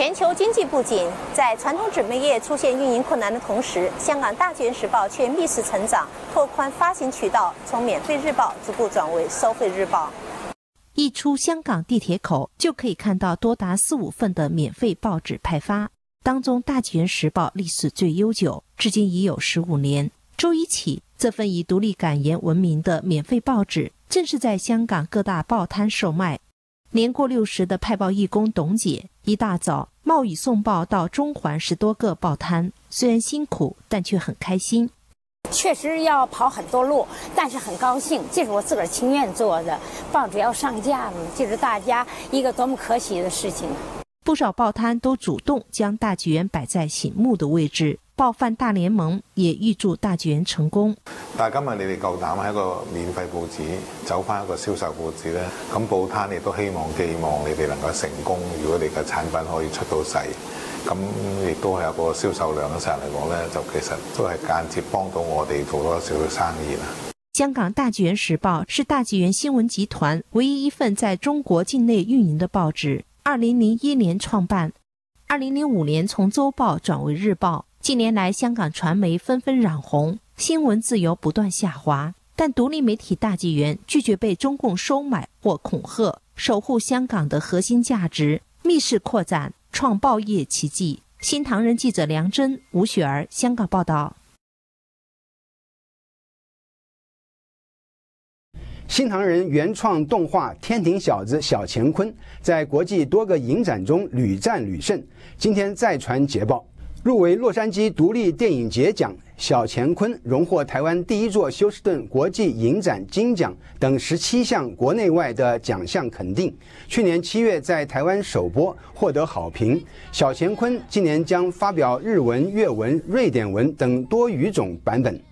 全球经济不景，在传统纸媒业出现运营困难的同时，香港大纪元时报却逆势成长，拓宽发行渠道，从免费日报逐步转为收费日报。 一出香港地铁口，就可以看到多达4、5份的免费报纸派发，当中大纪元时报历史最悠久，至今已有15年。周一起，这份以独立感言闻名的免费报纸正式在香港各大报摊售卖。年过60的派报义工董姐，一大早冒雨送报到中环10多个报摊，虽然辛苦，但却很开心。 确实要跑很多路，但是很高兴，这是我自个儿情愿做的。报纸要上架了，这是大家一个多么可喜的事情。 不少报摊都主动将大纪元擺在醒目的位置。報販大聯盟也預祝大紀元成功。 但係今日你哋夠膽喺一個免費報紙走翻一個銷售報紙咧，咁報攤亦都寄望你哋能夠成功。如果你嘅產品可以出到世，咁亦都係有個銷售量上嚟講咧，就其實都係間接幫到我哋做多少嘅生意啦。 香港大紀元時報是大紀元新聞集團唯一一份在中國境內運營的報紙。2001年創辦，2005年從週報轉為日報。近年來，香港傳媒紛紛染紅，新聞自由不斷下滑，但獨立媒體大紀元拒絕被中共收買或恐嚇，守護香港的核心價值，密室擴展，創報業奇蹟。新唐人記者梁真、吳雪兒，香港報道。 新唐人原創動畫《天庭小子》小乾坤在國際多個影展中屢戰屢勝，今天再傳捷報。入圍洛杉磯獨立電影節獎，小乾坤榮獲台灣第一座休斯頓國際影展金獎等17項國內外的獎項肯定。去年7月在台灣首播，獲得好評。小乾坤今年將發表日文、粵文、瑞典文等多語種版本。